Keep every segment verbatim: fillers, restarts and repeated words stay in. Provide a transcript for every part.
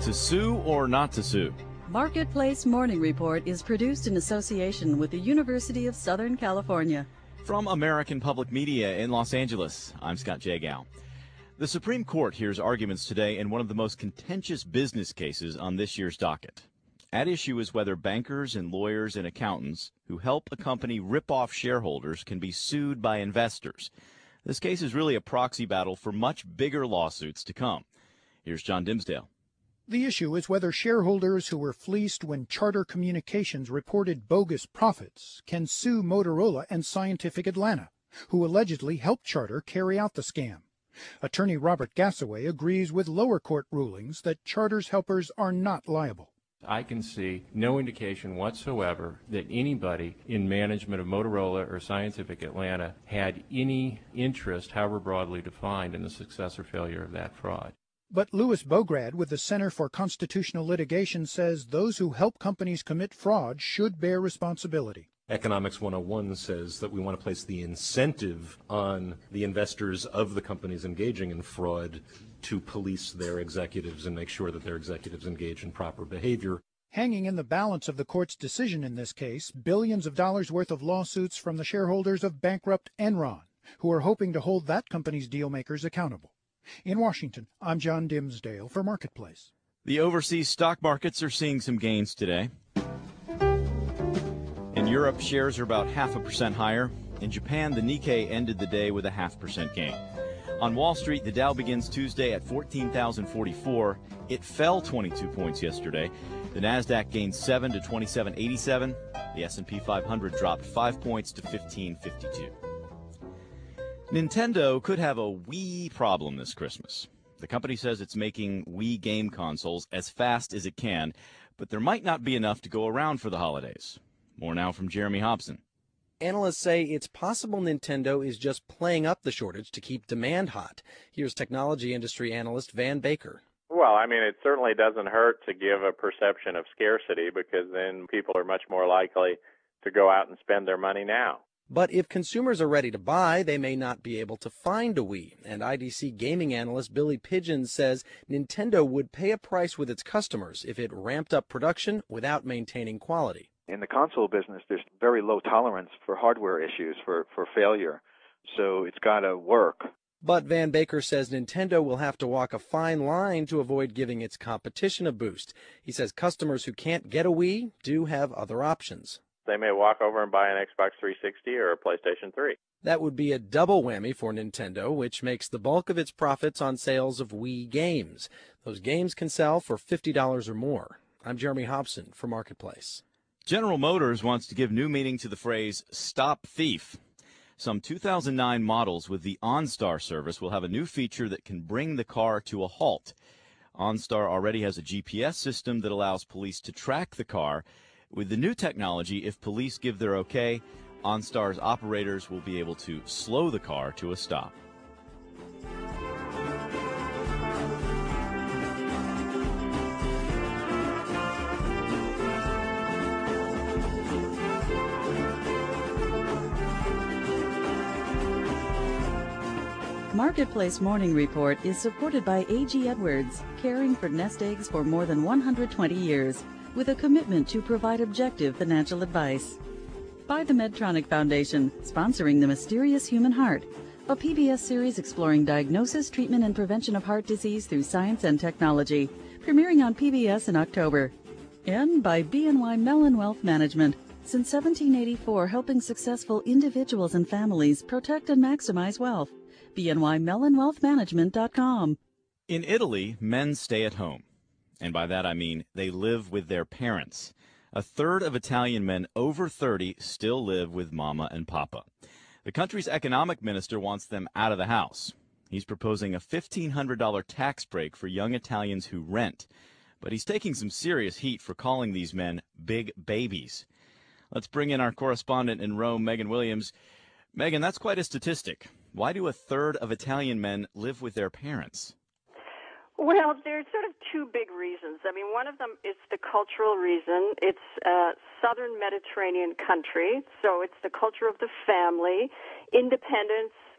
To sue or not to sue? Marketplace Morning Report is produced in association with the University of Southern California. From American Public Media in Los Angeles, I'm Scott Jagow. The Supreme Court hears arguments today in one of the most contentious business cases on this year's docket. At issue is whether bankers and lawyers and accountants who help a company rip off shareholders can be sued by investors. This case is really a proxy battle for much bigger lawsuits to come. Here's John Dimsdale. The issue is whether shareholders who were fleeced when Charter Communications reported bogus profits can sue Motorola and Scientific Atlanta, who allegedly helped Charter carry out the scam. Attorney Robert Gassaway agrees with lower court rulings that Charter's helpers are not liable. I can see no indication whatsoever that anybody in management of Motorola or Scientific Atlanta had any interest, however broadly defined, in the success or failure of that fraud. But Louis Bograd with the Center for Constitutional Litigation says those who help companies commit fraud should bear responsibility. Economics one oh one says that we want to place the incentive on the investors of the companies engaging in fraud to police their executives and make sure that their executives engage in proper behavior. Hanging in the balance of the court's decision in this case, billions of dollars worth of lawsuits from the shareholders of bankrupt Enron, who are hoping to hold that company's dealmakers accountable. In Washington, I'm John Dimsdale for Marketplace. The overseas stock markets are seeing some gains today. In Europe, shares are about half a percent higher. In Japan, the Nikkei ended the day with a half percent gain. On Wall Street, the Dow begins Tuesday at fourteen thousand forty-four. It fell twenty-two points yesterday. The Nasdaq gained seven to twenty-seven eighty-seven. The S and P five hundred dropped five points to fifteen fifty-two. Nintendo could have a Wii problem this Christmas. The company says it's making Wii game consoles as fast as it can, but there might not be enough to go around for the holidays. More now from Jeremy Hobson. Analysts say it's possible Nintendo is just playing up the shortage to keep demand hot. Here's technology industry analyst Van Baker. Well, I mean, it certainly doesn't hurt to give a perception of scarcity because then people are much more likely to go out and spend their money now. But if consumers are ready to buy, they may not be able to find a Wii. And I D C gaming analyst Billy Pigeon says Nintendo would pay a price with its customers if it ramped up production without maintaining quality. In the console business, there's very low tolerance for hardware issues, for, for failure. So it's got to work. But Van Baker says Nintendo will have to walk a fine line to avoid giving its competition a boost. He says customers who can't get a Wii do have other options. They may walk over and buy an Xbox three sixty or a PlayStation three. That would be a double whammy for Nintendo, which makes the bulk of its profits on sales of Wii games. Those games can sell for fifty dollars or more. I'm Jeremy Hobson for Marketplace. General Motors wants to give new meaning to the phrase, stop thief. Some two thousand nine models with the OnStar service will have a new feature that can bring the car to a halt. OnStar already has a G P S system that allows police to track the car. With the new technology, if police give their okay, OnStar's operators will be able to slow the car to a stop. Marketplace Morning Report is supported by A G Edwards, caring for nest eggs for more than one hundred twenty years, with a commitment to provide objective financial advice. By the Medtronic Foundation, sponsoring The Mysterious Human Heart, a P B S series exploring diagnosis, treatment, and prevention of heart disease through science and technology, premiering on P B S in October. And by B N Y Mellon Wealth Management, since seventeen eighty-four, helping successful individuals and families protect and maximize wealth. B N Y Mellon Wealth Management dot com. In Italy, men stay at home. And by that I mean they live with their parents. A third of Italian men over thirty still live with mama and papa. The country's economic minister wants them out of the house. He's proposing a fifteen hundred dollars tax break for young Italians who rent. But he's taking some serious heat for calling these men big babies. Let's bring in our correspondent in Rome, Megan Williams. Megan, that's quite a statistic. Why do a third of Italian men live with their parents? Well, there's sort of two big reasons. I mean, one of them is the cultural reason. It's a southern Mediterranean country, so it's the culture of the family. Independence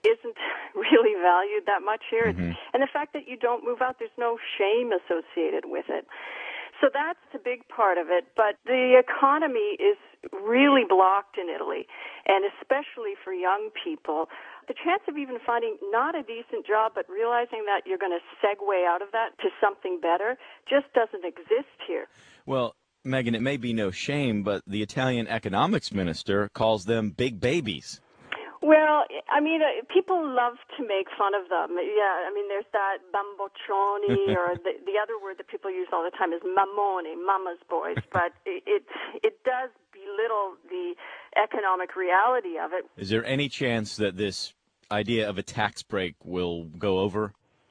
isn't really valued that much here. Mm-hmm. And the fact that you don't move out, there's no shame associated with it. So that's a big part of it. But the economy is really blocked in Italy, and especially for young people. The chance of even finding not a decent job, but realizing that you're going to segue out of that to something better just doesn't exist here. Well, Megan, it may be no shame, but the Italian economics minister calls them big babies. Well, I mean, uh, people love to make fun of them. Yeah, I mean, there's that bamboccioni, or the, the other word that people use all the time is mamone, mama's boys. But it, it it does belittle the economic reality of it. Is there any chance that this idea of a tax break will go over?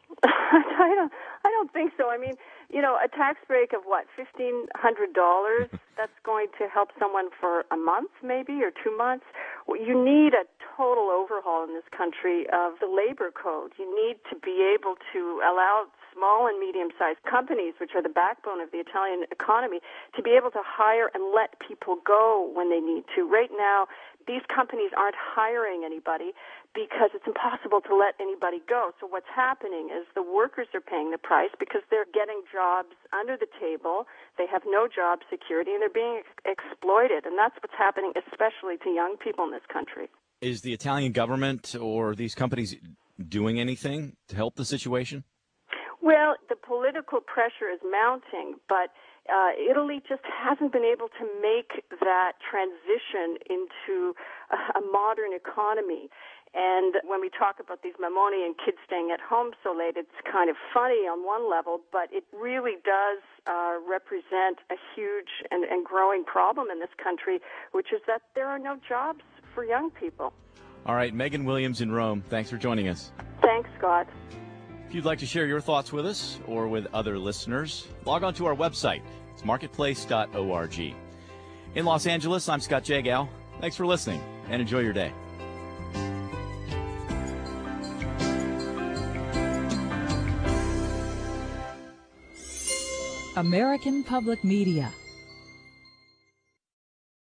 I don't. I don't think so. I mean, you know, a tax break of what, fifteen hundred dollars? That's going to help someone for a month, maybe, or two months. Well, you need a total overhaul in this country of the labor code. You need to be able to allow small and medium-sized companies, which are the backbone of the Italian economy, to be able to hire and let people go when they need to. Right now, these companies aren't hiring anybody because it's impossible to let anybody go. So what's happening is the workers are paying the price because they're getting jobs under the table. They have no job security, and they're being ex- exploited. And that's what's happening, especially to young people in this country. Is the Italian government or these companies doing anything to help the situation? Well, the political pressure is mounting, but uh, Italy just hasn't been able to make that transition into a, a modern economy. And when we talk about these mamoni and kids staying at home so late, it's kind of funny on one level, but it really does uh, represent a huge and, and growing problem in this country, which is that there are no jobs for young people. All right, Megan Williams in Rome, thanks for joining us. Thanks, Scott. If you'd like to share your thoughts with us or with other listeners, log on to our website. It's marketplace dot org. In Los Angeles, I'm Scott Jagow. Thanks for listening, and enjoy your day. American Public Media